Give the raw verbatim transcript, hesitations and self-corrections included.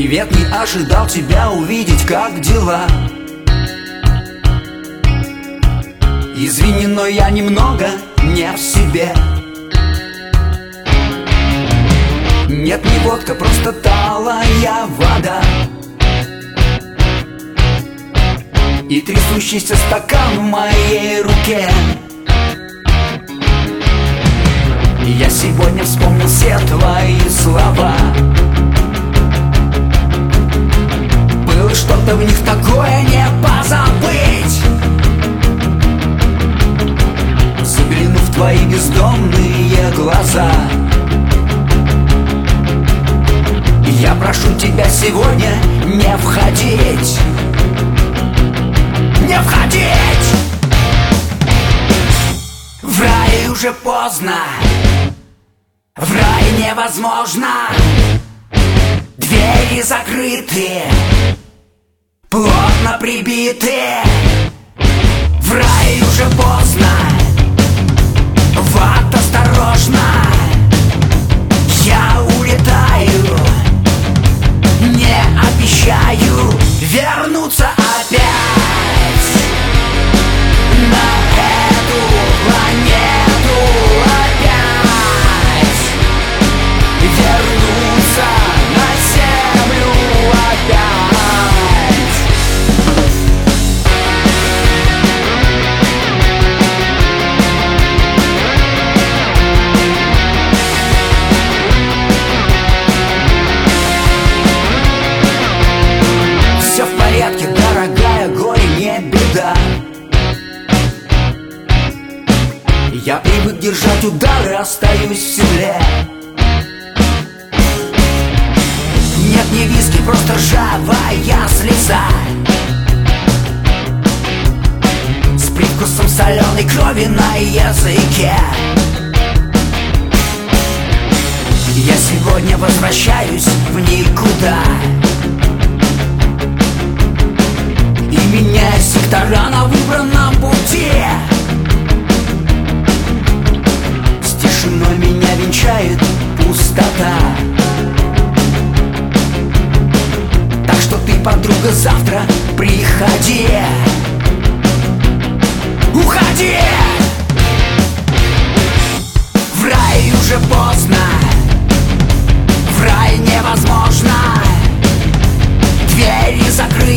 Привет, не ожидал тебя увидеть, как дела? Извини, но я немного не в себе. Нет, не водка, просто талая вода и трясущийся стакан в моей руке. Я сегодня вспомнил все твои слова. Было что-то в них такое, не позабыть. Заглянув в твои бездомные глаза, я прошу тебя сегодня не входить. Не входить! В рай уже поздно, в рай невозможно. Двери закрыты, плотно прибиты. В рай уже поздно, в ад осторожно. Я улетаю, не обещаю вернуться опять на эту планету. Опять вернуться на землю. Опять. Все в порядке, дорогая, горе не беда. Я привык держать удары, остаюсь в седле. Нет, не виски, просто ржавая слеза с привкусом соленой крови на языке. Я сегодня возвращаюсь в никуда и меняю сектора на выбранном пути. С тишиной меня венчает пустота. Так что ты, подруга, завтра приходи. Уходи! В рай уже поздно, в рай невозможно. Двери закрыты,